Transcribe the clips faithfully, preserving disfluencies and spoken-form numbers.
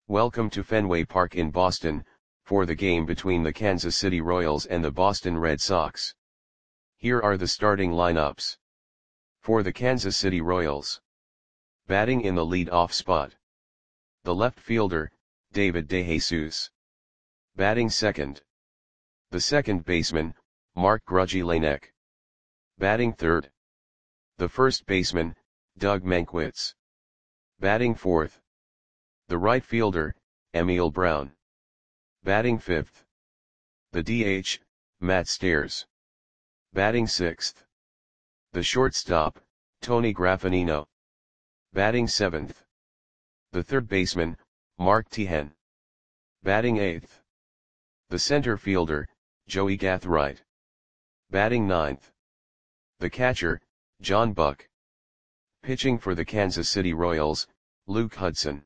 Welcome to Fenway Park in Boston, for the game between the Kansas City Royals and the Boston Red Sox. Here are the starting lineups. For the Kansas City Royals. Batting in the lead-off spot. The left fielder, David DeJesus. Batting second. The second baseman, Mark Grudzielanek. Batting third. The first baseman, Doug Mankiewicz. Batting fourth. The right fielder, Emil Brown. Batting fifth. The D H, Matt Stairs. Batting sixth. The shortstop, Tony Graffagnino. Batting seventh. The third baseman, Mark Teahen. Batting eighth. The center fielder, Joey Gathright. Batting ninth. The catcher, John Buck. Pitching for the Kansas City Royals, Luke Hudson.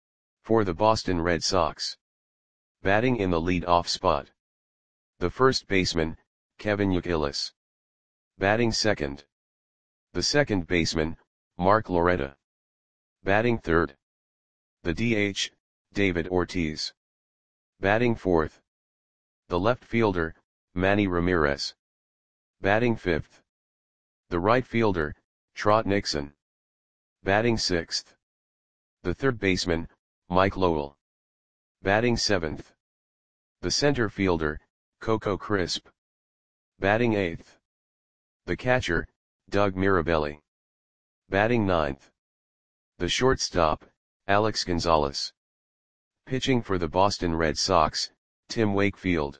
For the Boston Red Sox. Batting in the lead-off spot. The first baseman, Kevin Youkilis. Batting second. The second baseman, Mark Loretta. Batting third. The D H, David Ortiz. Batting fourth. The left fielder, Manny Ramirez. Batting fifth. The right fielder, Trot Nixon. Batting sixth. The third baseman, Mike Lowell. Batting seventh. The center fielder, Coco Crisp. Batting eighth. The catcher, Doug Mirabelli. Batting ninth. The shortstop, Alex Gonzalez. Pitching for the Boston Red Sox, Tim Wakefield.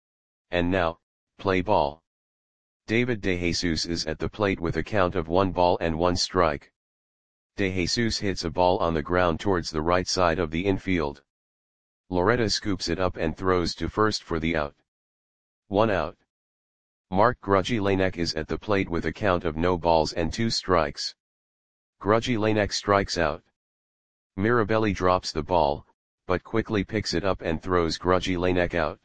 And now, play ball. David DeJesus is at the plate with a count of one ball and one strike. DeJesus hits a ball on the ground towards the right side of the infield. Loretta scoops it up and throws to first for the out. One out. Mark Grudzielanek is at the plate with a count of no balls and two strikes. Grudzielanek strikes out. Mirabelli drops the ball, but quickly picks it up and throws Grudzielanek out.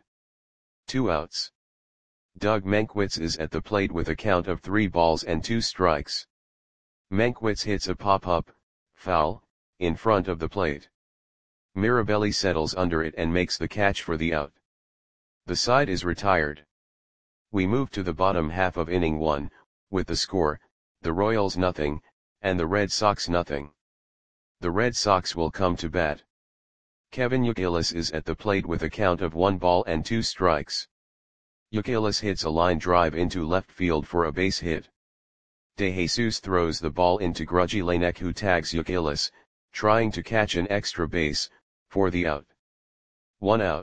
Two outs. Doug Mankiewicz is at the plate with a count of three balls and two strikes. Mankiewicz hits a pop-up, foul, in front of the plate. Mirabelli settles under it and makes the catch for the out. The side is retired. We move to the bottom half of inning one, with the score, the Royals nothing, and the Red Sox nothing. The Red Sox will come to bat. Kevin Youkilis is at the plate with a count of one ball and two strikes. Youkilis hits a line drive into left field for a base hit. DeJesus throws the ball into Grudzielanek, who tags Youkilis, trying to catch an extra base, for the out. One out.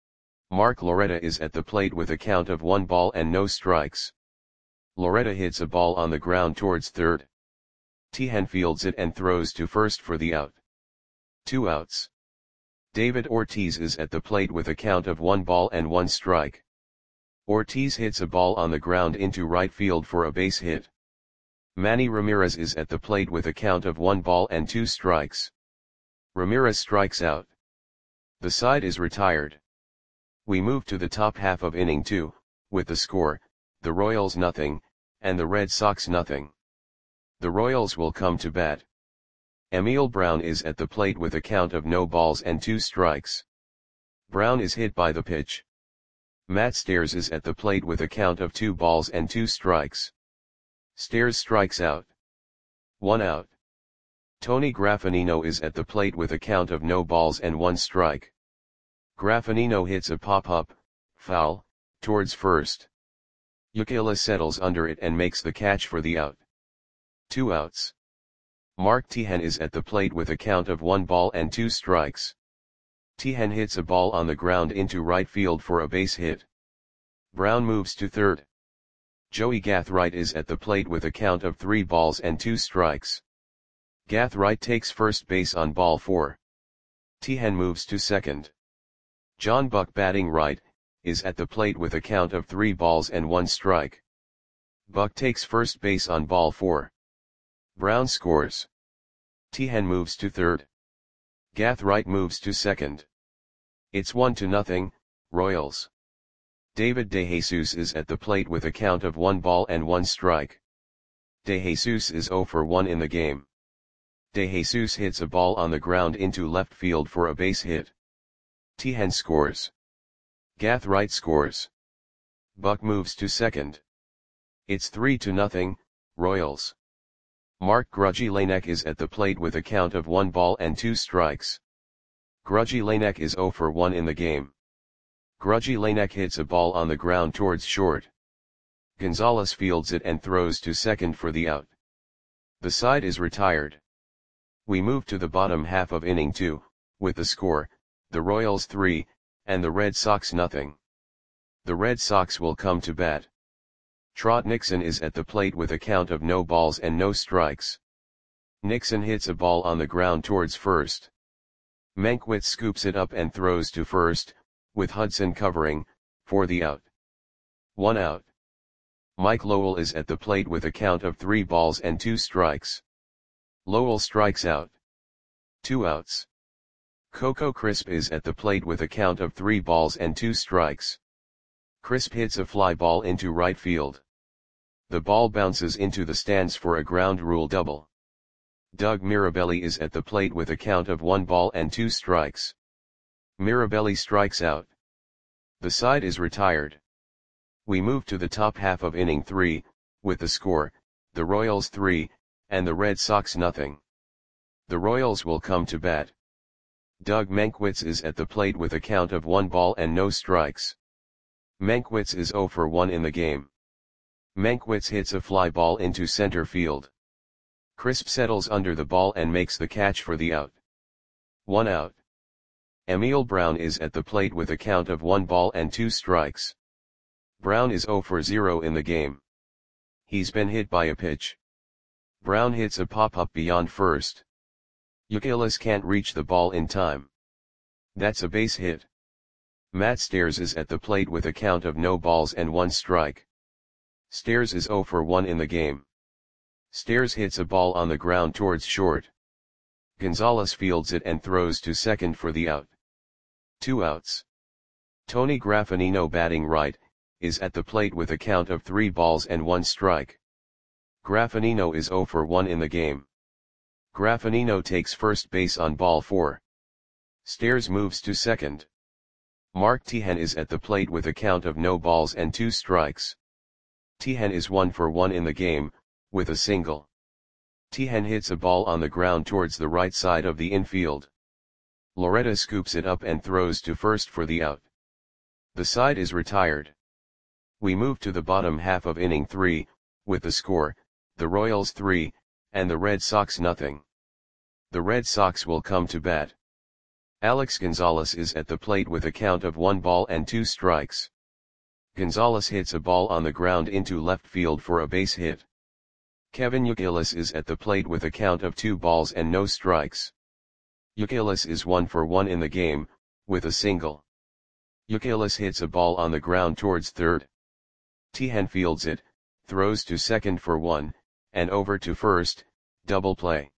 Mark Loretta is at the plate with a count of one ball and no strikes. Loretta hits a ball on the ground towards third. Teahen fields it and throws to first for the out. Two outs. David Ortiz is at the plate with a count of one ball and one strike. Ortiz hits a ball on the ground into right field for a base hit. Manny Ramirez is at the plate with a count of one ball and two strikes. Ramirez strikes out. The side is retired. We move to the top half of inning two, with the score, the Royals nothing, and the Red Sox nothing. The Royals will come to bat. Emil Brown is at the plate with a count of no balls and two strikes. Brown is hit by the pitch. Matt Stairs is at the plate with a count of two balls and two strikes. Stairs strikes out. One out. Tony Graffagnino is at the plate with a count of no balls and one strike. Graffagnino hits a pop-up, foul, towards first. Youkilis settles under it and makes the catch for the out. Two outs. Mark Teahen is at the plate with a count of one ball and two strikes. Teahen hits a ball on the ground into right field for a base hit. Brown moves to third. Joey Gathright is at the plate with a count of three balls and two strikes. Gathright takes first base on ball four. Teahen moves to second. John Buck, batting right, is at the plate with a count of three balls and one strike. Buck takes first base on ball four. Brown scores. Teahen moves to third. Gathright moves to second. It's one to nothing, Royals. David DeJesus is at the plate with a count of one ball and one strike. DeJesus is zero for one in the game. De Jesus hits a ball on the ground into left field for a base hit. Tihan scores. Gath Wright scores. Buck moves to second. It's three to nothing, Royals. Mark Grudzielanek is at the plate with a count of one ball and two strikes. Grudzielanek is zero for one in the game. Grudzielanek hits a ball on the ground towards short. Gonzalez fields it and throws to second for the out. The side is retired. We move to the bottom half of inning two, with the score, the Royals three, and the Red Sox nothing. The Red Sox will come to bat. Trot Nixon is at the plate with a count of no balls and no strikes. Nixon hits a ball on the ground towards first. Mankiewicz scoops it up and throws to first, with Hudson covering, for the out. One out. Mike Lowell is at the plate with a count of three balls and two strikes. Lowell strikes out. Two outs. Coco Crisp is at the plate with a count of three balls and two strikes. Crisp hits a fly ball into right field. The ball bounces into the stands for a ground rule double. Doug Mirabelli is at the plate with a count of one ball and two strikes. Mirabelli strikes out. The side is retired. We move to the top half of inning three, with the score, the Royals three, and the Red Sox nothing. The Royals will come to bat. Doug Mankiewicz is at the plate with a count of one ball and no strikes. Mankiewicz is zero for one in the game. Mankiewicz hits a fly ball into center field. Crisp settles under the ball and makes the catch for the out. One out. Emil Brown is at the plate with a count of one ball and two strikes. Brown is zero for zero in the game. He's been hit by a pitch. Brown hits a pop-up beyond first. Youkilis can't reach the ball in time. That's a base hit. Matt Stairs is at the plate with a count of no balls and one strike. Stairs is zero for one in the game. Stairs hits a ball on the ground towards short. Gonzalez fields it and throws to second for the out. Two outs. Tony Graffinino, batting right, is at the plate with a count of three balls and one strike. Graffinino is zero for one in the game. Graffinino takes first base on ball four. Stairs moves to second. Mark Tihan is at the plate with a count of no balls and two strikes. Tihan is one for one in the game, with a single. Tihan hits a ball on the ground towards the right side of the infield. Loretta scoops it up and throws to first for the out. The side is retired. We move to the bottom half of inning three, with the score, the Royals three, and the Red Sox nothing. The Red Sox will come to bat. Alex Gonzalez is at the plate with a count of one ball and two strikes. Gonzalez hits a ball on the ground into left field for a base hit. Kevin Youkilis is at the plate with a count of two balls and no strikes. Youkilis is one for one in the game, with a single. Youkilis hits a ball on the ground towards third. Tihan fields it, throws to second for one, and over to first, double play.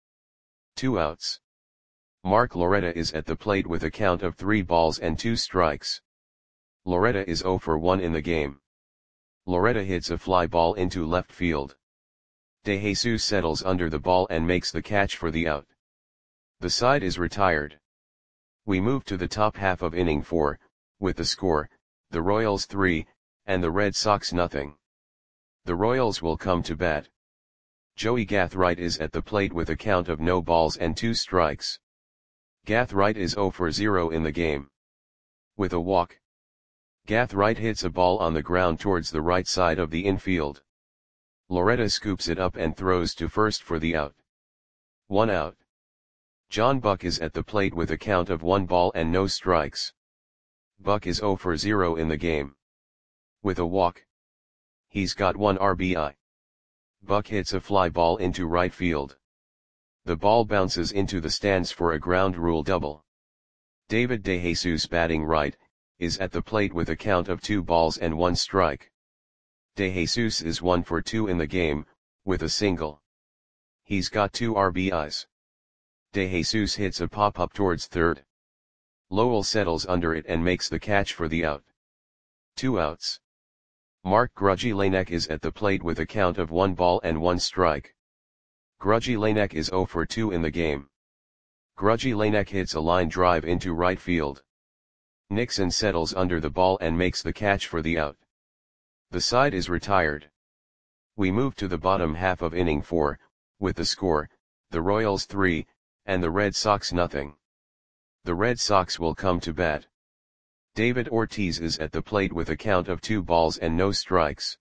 Two outs. Mark Loretta is at the plate with a count of three balls and two strikes. Loretta is zero for one in the game. Loretta hits a fly ball into left field. De Jesus settles under the ball and makes the catch for the out. The side is retired. We move to the top half of inning four, with the score, the Royals three, and the Red Sox nothing. The Royals will come to bat. Joey Gath Wright is at the plate with a count of no balls and two strikes. Gath Wright is zero for zero in the game. With a walk. Gath Wright hits a ball on the ground towards the right side of the infield. Loretta scoops it up and throws to first for the out. One out. John Buck is at the plate with a count of one ball and no strikes. Buck is zero for zero in the game. With a walk. He's got one R B I. Buck hits a fly ball into right field. The ball bounces into the stands for a ground rule double. David De Jesus, batting right, is at the plate with a count of two balls and one strike. De Jesus is one for two in the game, with a single. He's got two R B Is. De Jesus hits a pop-up towards third. Lowell settles under it and makes the catch for the out. Two outs. Mark Grudzielanek is at the plate with a count of one ball and one strike. Grudgy Lanek is zero for two in the game. Grudgy Lanek hits a line drive into right field. Nixon settles under the ball and makes the catch for the out. The side is retired. We move to the bottom half of inning four, with the score, the Royals three, and the Red Sox nothing. The Red Sox will come to bat. David Ortiz is at the plate with a count of two balls and no strikes.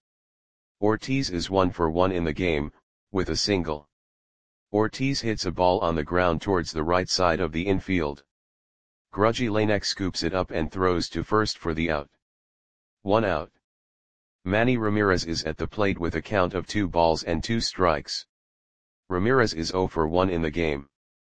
Ortiz is one for one in the game, with a single. Ortiz hits a ball on the ground towards the right side of the infield. Grudgy Lanek scoops it up and throws to first for the out. One out. Manny Ramirez is at the plate with a count of two balls and two strikes. Ramirez is zero for one in the game.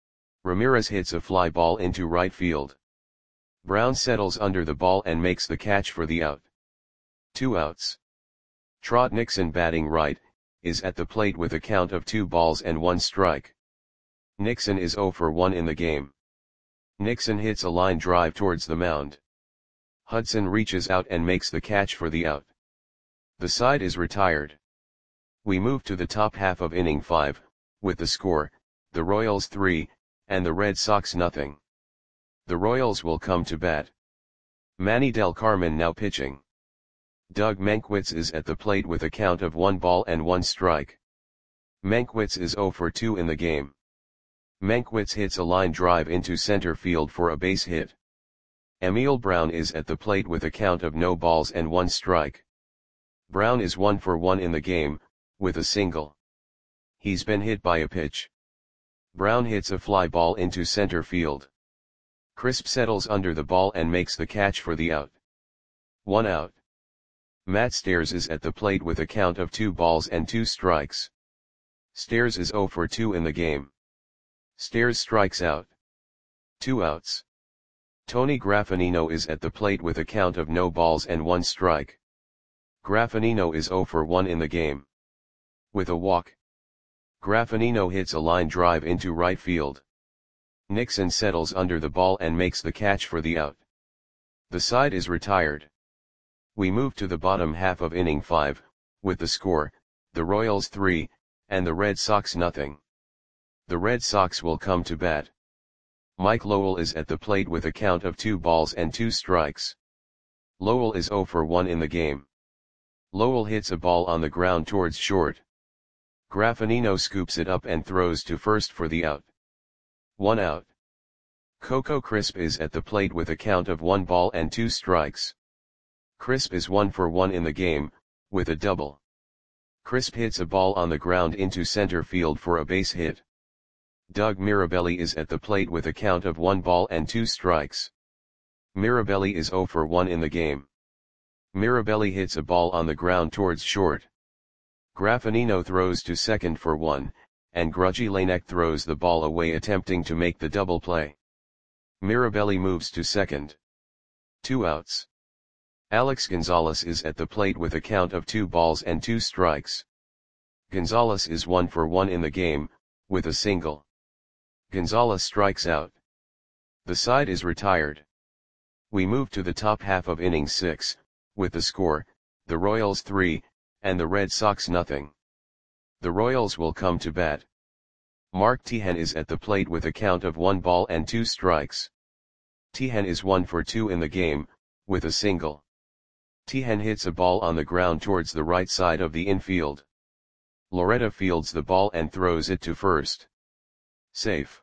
Ramirez hits a fly ball into right field. Brown settles under the ball and makes the catch for the out. Two outs. Trot Nixon, batting right, is at the plate with a count of two balls and one strike. Nixon is zero for one in the game. Nixon hits a line drive towards the mound. Hudson reaches out and makes the catch for the out. The side is retired. We move to the top half of inning five, with the score, the Royals three, and the Red Sox nothing. The Royals will come to bat. Manny Del Carmen now pitching. Doug Mankiewicz is at the plate with a count of one ball and one strike. Mankiewicz is zero for two in the game. Mankiewicz hits a line drive into center field for a base hit. Emil Brown is at the plate with a count of no balls and one strike. Brown is one for one in the game, with a single. He's been hit by a pitch. Brown hits a fly ball into center field. Crisp settles under the ball and makes the catch for the out. One out. Matt Stairs is at the plate with a count of two balls and two strikes. Stairs is zero for two in the game. Stairs strikes out. Two outs. Tony Graffanino is at the plate with a count of no balls and one strike. Graffanino is zero for one in the game. With a walk. Graffanino hits a line drive into right field. Nixon settles under the ball and makes the catch for the out. The side is retired. We move to the bottom half of inning five, with the score, the Royals three, and the Red Sox nothing. The Red Sox will come to bat. Mike Lowell is at the plate with a count of two balls and two strikes. Lowell is zero for one in the game. Lowell hits a ball on the ground towards short. Graffanino scoops it up and throws to first for the out. One out. Coco Crisp is at the plate with a count of one ball and two strikes. Crisp is one for one in the game, with a double. Crisp hits a ball on the ground into center field for a base hit. Doug Mirabelli is at the plate with a count of one ball and two strikes. Mirabelli is zero for one in the game. Mirabelli hits a ball on the ground towards short. Graffanino throws to second for one, and Grudgy Lanek throws the ball away attempting to make the double play. Mirabelli moves to second. Two outs. Alex Gonzalez is at the plate with a count of two balls and two strikes. Gonzalez is one for one in the game, with a single. Gonzalez strikes out. The side is retired. We move to the top half of inning six, with the score, the Royals three, and the Red Sox nothing. The Royals will come to bat. Mark Teahen is at the plate with a count of one ball and two strikes. Teahen is one for two in the game, with a single. Teahen hits a ball on the ground towards the right side of the infield. Loretta fields the ball and throws it to first. Safe.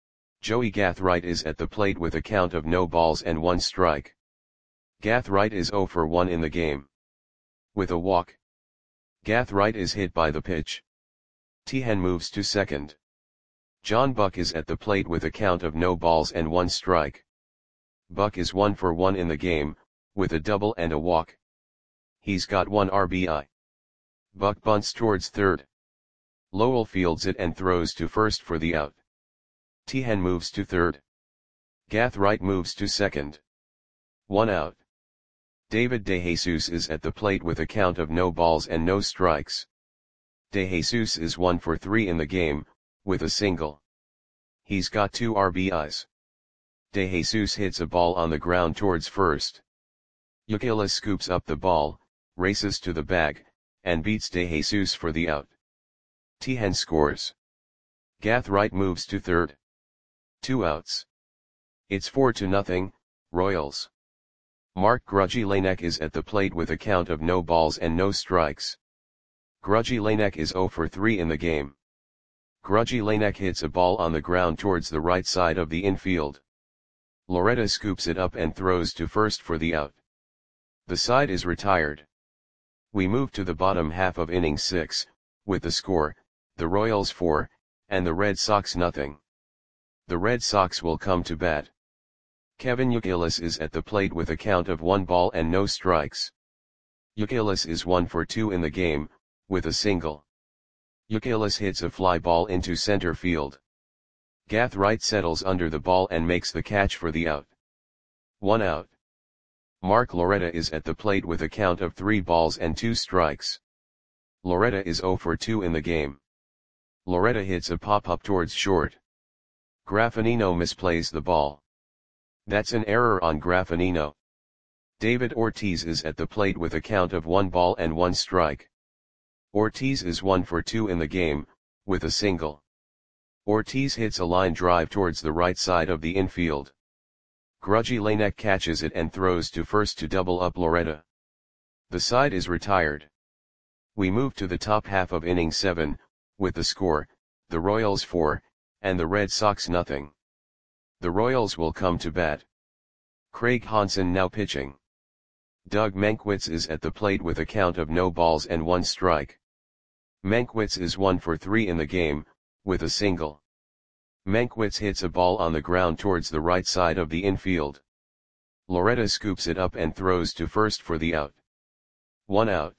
Joey Gathright is at the plate with a count of no balls and one strike. Gathright is zero for one in the game. With a walk. Gathright is hit by the pitch. Teahen moves to second. John Buck is at the plate with a count of no balls and one strike. Buck is one for one in the game, with a double and a walk. He's got one R B I. Buck bunts towards third. Lowell fields it and throws to first for the out. Teahen moves to third. Gathright moves to second. One out. David DeJesus is at the plate with a count of no balls and no strikes. DeJesus is one for three in the game, with a single. He's got two R B Is. DeJesus hits a ball on the ground towards first. Ucala scoops up the ball, races to the bag, and beats DeJesus for the out. Teahen scores. Gath Wright moves to third. Two outs. It's four to nothing, Royals. Mark Grudgy Lanek is at the plate with a count of no balls and no strikes. Grudgy Lanek is zero for three in the game. Grudgy Lanek hits a ball on the ground towards the right side of the infield. Loretta scoops it up and throws to first for the out. The side is retired. We move to the bottom half of inning six, with the score, the Royals four, and the Red Sox nothing. The Red Sox will come to bat. Kevin Youkilis is at the plate with a count of one ball and no strikes. Youkilis is one for two in the game, with a single. Youkilis hits a fly ball into center field. Gath Wright settles under the ball and makes the catch for the out. One out. Mark Loretta is at the plate with a count of three balls and two strikes. Loretta is zero for two in the game. Loretta hits a pop-up towards short. Graffinino misplays the ball. That's an error on Graffinino. David Ortiz is at the plate with a count of one ball and one strike. Ortiz is one for two in the game, with a single. Ortiz hits a line drive towards the right side of the infield. Grudgy Lanek catches it and throws to first to double up Loretta. The side is retired. We move to the top half of inning seven, with the score, the Royals four, and the Red Sox nothing. The Royals will come to bat. Craig Hansen now pitching. Doug Mankiewicz is at the plate with a count of no balls and one strike. Mankiewicz is one for three in the game, with a single. Mankiewicz hits a ball on the ground towards the right side of the infield. Loretta scoops it up and throws to first for the out. One out.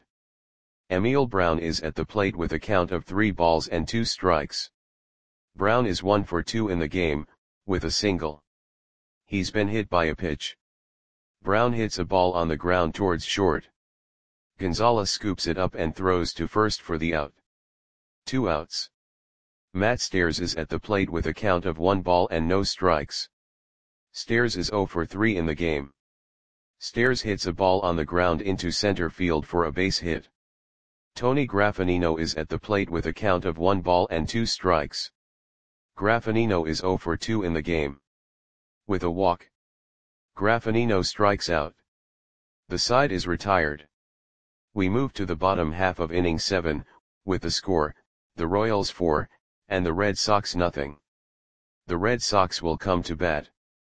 Emil Brown is at the plate with a count of three balls and two strikes. Brown is one for two in the game, with a single. He's been hit by a pitch. Brown hits a ball on the ground towards short. Gonzalez scoops it up and throws to first for the out. Two outs. Matt Stairs is at the plate with a count of one ball and no strikes. Stairs is zero for three in the game. Stairs hits a ball on the ground into center field for a base hit. Tony Graffinino is at the plate with a count of one ball and two strikes. Graffinino is zero for two in the game. With a walk. Graffinino strikes out. The side is retired. We move to the bottom half of inning seven, with the score, the Royals four, and the Red Sox nothing. The Red Sox will come to bat.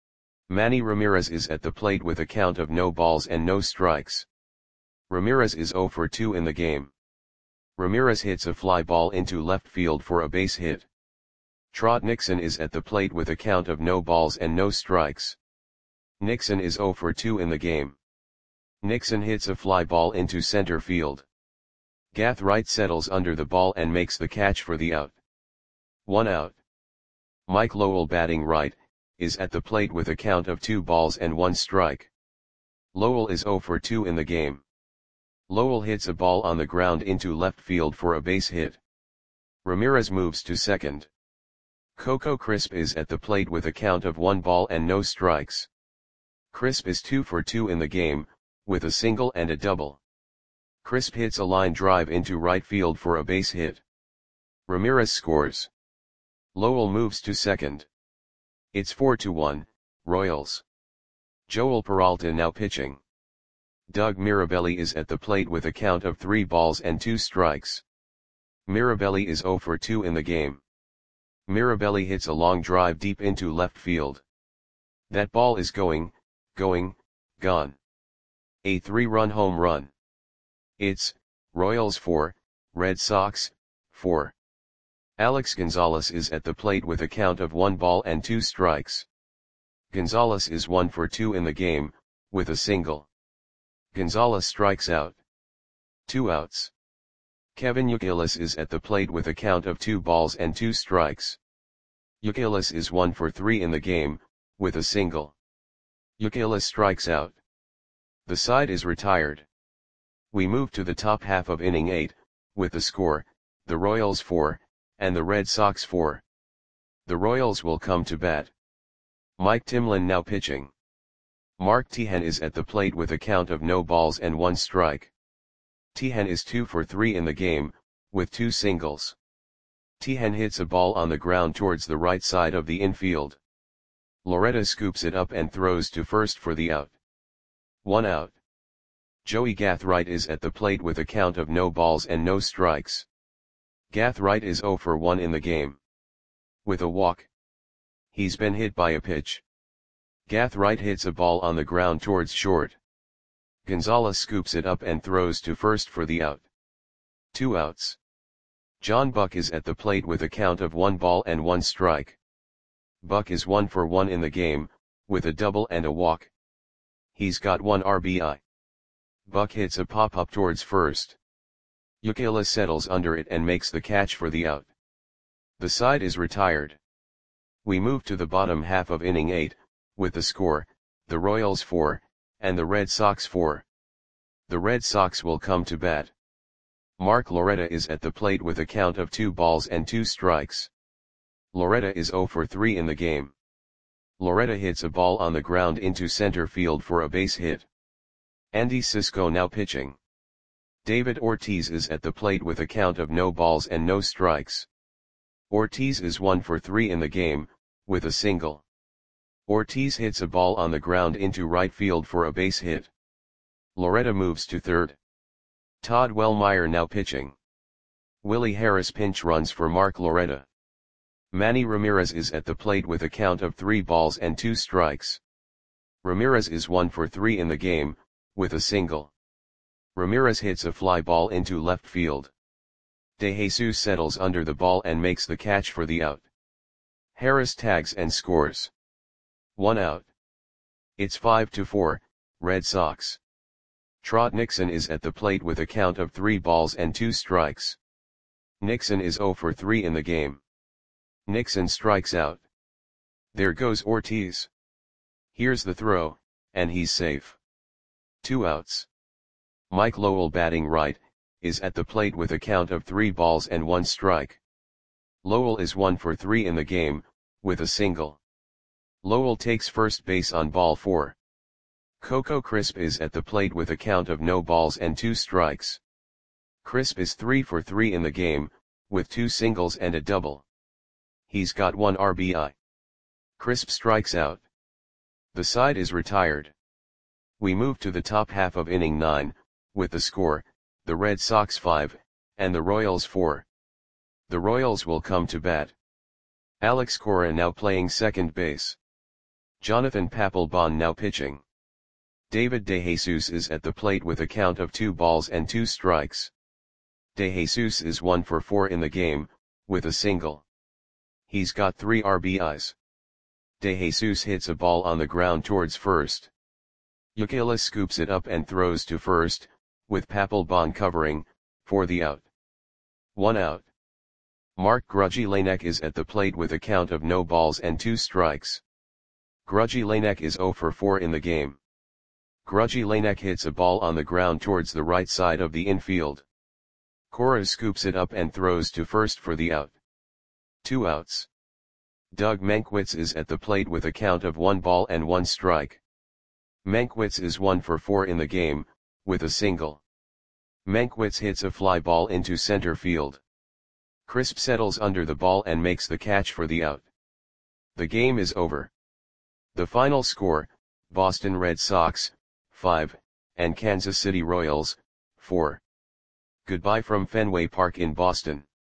Manny Ramirez is at the plate with a count of no balls and no strikes. Ramirez is zero for two in the game. Ramirez hits a fly ball into left field for a base hit. Trot Nixon is at the plate with a count of no balls and no strikes. Nixon is zero for two in the game. Nixon hits a fly ball into center field. Gath Wright settles under the ball and makes the catch for the out. One out. Mike Lowell batting right, is at the plate with a count of two balls and one strike. Lowell is zero for two in the game. Lowell hits a ball on the ground into left field for a base hit. Ramirez moves to second. Coco Crisp is at the plate with a count of one ball and no strikes. Crisp is two for two in the game, with a single and a double. Crisp hits a line drive into right field for a base hit. Ramirez scores. Lowell moves to second. It's four to one, Royals. Joel Peralta now pitching. Doug Mirabelli is at the plate with a count of three balls and two strikes. Mirabelli is zero for two in the game. Mirabelli hits a long drive deep into left field. That ball is going, going, gone. A three-run home run. It's, Royals four, Red Sox, four. Alex Gonzalez is at the plate with a count of one ball and two strikes. Gonzalez is one for two in the game, with a single. Gonzalez strikes out. Two outs. Kevin Youkilis is at the plate with a count of two balls and two strikes. Youkilis is one for three in the game, with a single. Youkilis strikes out. The side is retired. We move to the top half of inning eight, with the score, the Royals four, and the Red Sox four. The Royals will come to bat. Mike Timlin now pitching. Mark Teahen is at the plate with a count of no balls and one strike. Teahen is two for three in the game, with two singles. Tehan hits a ball on the ground towards the right side of the infield. Loretta scoops it up and throws to first for the out. One out. Joey Gathright is at the plate with a count of no balls and no strikes. Gathright is zero for one in the game. With a walk. He's been hit by a pitch. Gathright hits a ball on the ground towards short. Gonzalez scoops it up and throws to first for the out. Two outs. John Buck is at the plate with a count of one ball and one strike. Buck is one for one in the game, with a double and a walk. He's got one R B I. Buck hits a pop-up towards first. Ukela settles under it and makes the catch for the out. The side is retired. We move to the bottom half of inning eight, with the score, the Royals four, and the Red Sox four. The Red Sox will come to bat. Mark Loretta is at the plate with a count of two balls and two strikes. Loretta is zero for three in the game. Loretta hits a ball on the ground into center field for a base hit. Andy Cisco now pitching. David Ortiz is at the plate with a count of no balls and no strikes. Ortiz is one for three in the game, with a single. Ortiz hits a ball on the ground into right field for a base hit. Loretta moves to third. Todd Wellmeyer now pitching. Willie Harris pinch runs for Mark Loretta. Manny Ramirez is at the plate with a count of three balls and two strikes. Ramirez is one for three in the game, with a single. Ramirez hits a fly ball into left field. De Jesus settles under the ball and makes the catch for the out. Harris tags and scores. One out. It's five to four, Red Sox. Trot Nixon is at the plate with a count of three balls and two strikes. Nixon is zero for three in the game. Nixon strikes out. There goes Ortiz. Here's the throw, and he's safe. Two outs. Mike Lowell batting right, is at the plate with a count of three balls and one strike. Lowell is one for three in the game, with a single. Lowell takes first base on ball four. Coco Crisp is at the plate with a count of no balls and two strikes. Crisp is three for three in the game, with two singles and a double. He's got one R B I. Crisp strikes out. The side is retired. We move to the top half of inning nine, with the score, the Red Sox five, and the Royals four. The Royals will come to bat. Alex Cora now playing second base. Jonathan Papelbon now pitching. David De Jesus is at the plate with a count of two balls and two strikes. De Jesus is one for four in the game, with a single. He's got three R B Is. De Jesus hits a ball on the ground towards first. Ukela scoops it up and throws to first, with Papelbon covering, for the out. One out. Mark Grudgy Lanek is at the plate with a count of no balls and two strikes. Grudgy Lanek is zero for four in the game. Grudgy Lanek hits a ball on the ground towards the right side of the infield. Cora scoops it up and throws to first for the out. Two outs. Doug Mankiewicz is at the plate with a count of one ball and one strike. Mankiewicz is one for four in the game, with a single. Mankiewicz hits a fly ball into center field. Crisp settles under the ball and makes the catch for the out. The game is over. The final score, Boston Red Sox, five, and Kansas City Royals, four. Goodbye from Fenway Park in Boston.